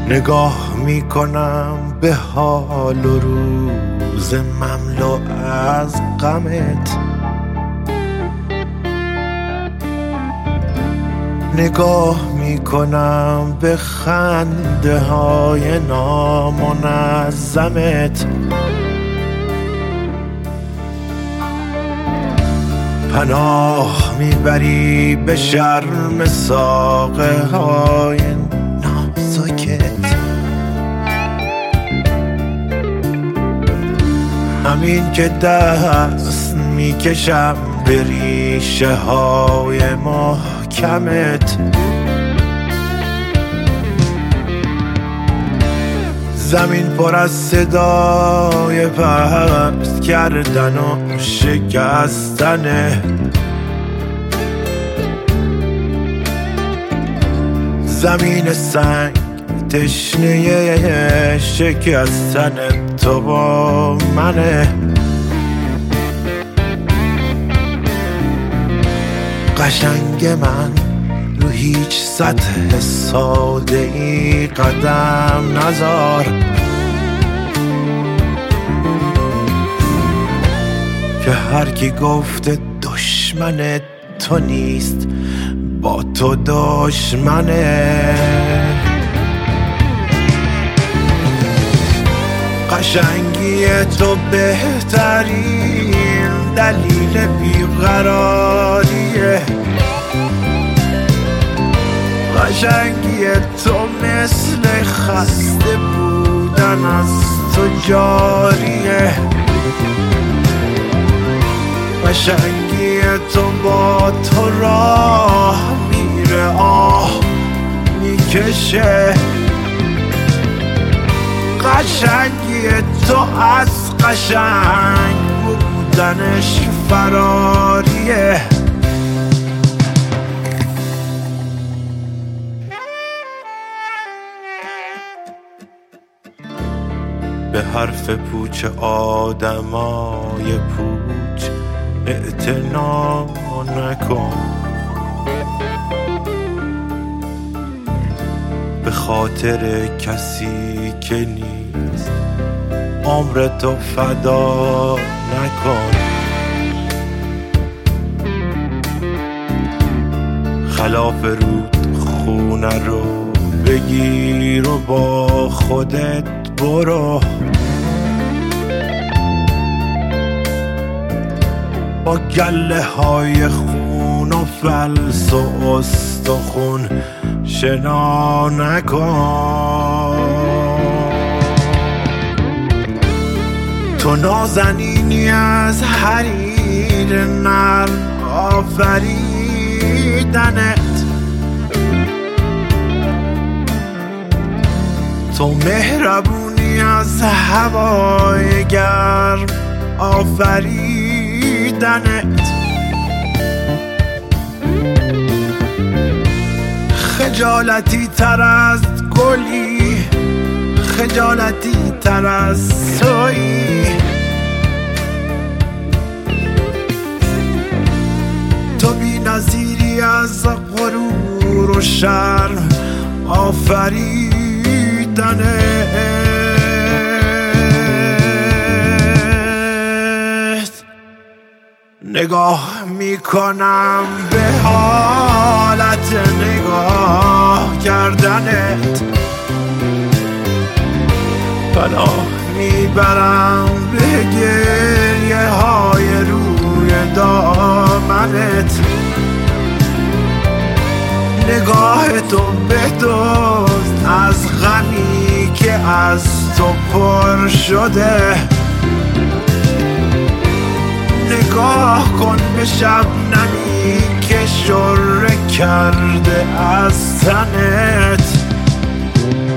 نگاه میکنم به حال و روز مملو از غمت، نگاه میکنم به خنده های نامنظمت، پناه میبری به شرم ساقه های نازکت. همین که دست میکشم به ریشه های محکمت، زمین پر از صدای پست کردن و شکستنه، زمین سنگ تشنه شکستن تو با منه. قشنگ من رو هیچ سطح ساده ای قدم نذار، که هر کی گفته دشمن تو نیست با تو دشمنه. قشنگی تو بهترین دلیل بیقراریه، قشنگی تو مثل خسته بودن از تو جاریه، قشنگی تو با تو راه میره آه میکشه، قشنگی تو از قشنگ بودنش فراریه. به حرف پوچ آدمای پوچ اعتنا نکن، به خاطر کسی که نیست عمرتو فدا نکن. خلاف رود خونه رو بگیر و با خودت برو، با گله های خون و فلس و استخون شنا نکن. تو نازنینی از حریر نرم آفریدنت، تو مهربونی از هوای گرم آفریدنت، خجالتی تر از گلی، خجالتی تر از تویی، تو بی نظیری از غرور و شرم آفریدنت. نگاه میکنم به حالت نگاه کردنت، پناه میبرم به گریه های روی دامنت، نگاه تو بدزد از غمی که از تو پر شده، نگاه کن به شبنمی که شره کرده از تنت،